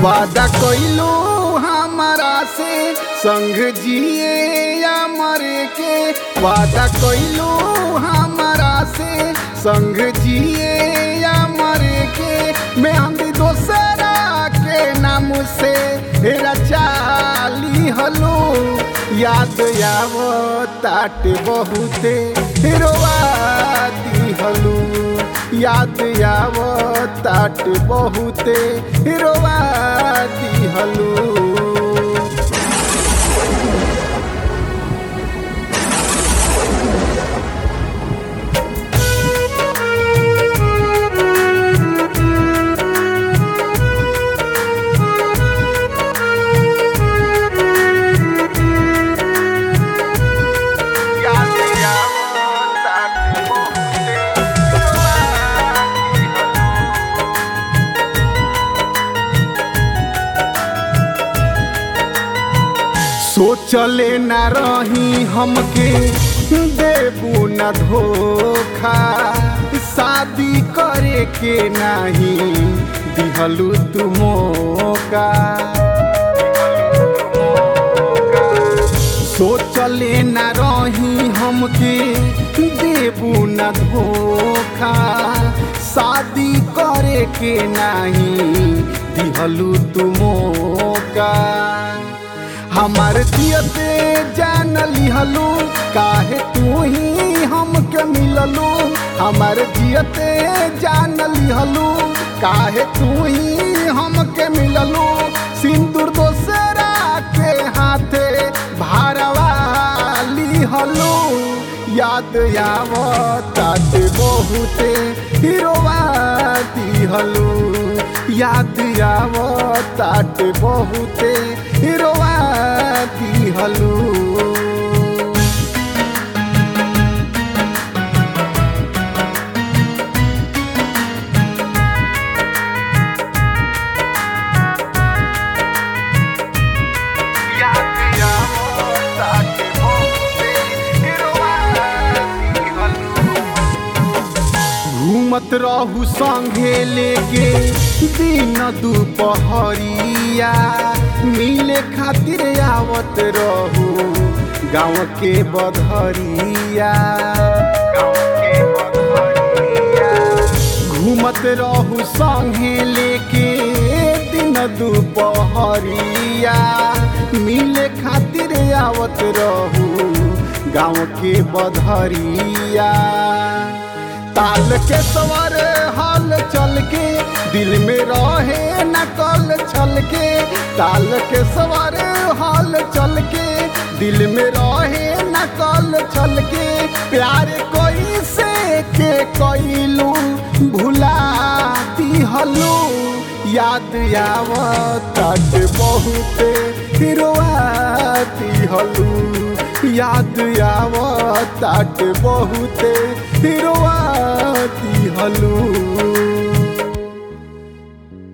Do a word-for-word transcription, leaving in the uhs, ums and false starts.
वादा कइलू हमारा से संग जिए या मरे के, वादा कइलू हमारा से संग जिए या मरे के। मैं हम दोसरा के नाम से हेरा चाली हलू, याद आवो ताट बहुते रोवाती हलू, याद आवो ताट बहुते रोवाती हलू। सोचले न रही हमके देबू न धोखा, शादी करे के नहीं दिहलू तू मौका। सोचले न रही हमके देबू न धोखा, शादी करे के नहीं दिहलू तू मौका। हमार जियते जान लिहलू, काहे तू ही हमके मिललू। हमार जियते जान लिहलू, काहे तू ही हमके मिललू। सिंदूर दोसरा के हाथे भारवा लिहलू, याद आवो ताट बहुते रोवाती हलू, याद आवो ताट बहुते रोवाती हलू। घूमत रहू संगे लेके दिन दुपहरिया, मिले खातिर आवत रहू गाँव के बधरिया। घूमत रहू संगे लेके दिन दुपहरिया, मिले खातिर आवत रहू गाँव के बधरिया। ताल के सवर हाल चल के दिल में रहे न कल छल के, ताल के सवर हाल चल के दिल में रहे न कल छल के। प्यार कोई से के कइलू भुलाती हलू, याद आवो ताट बहुते रोवाती हलू, याद आवो ताट बहुते रोवाती हलू।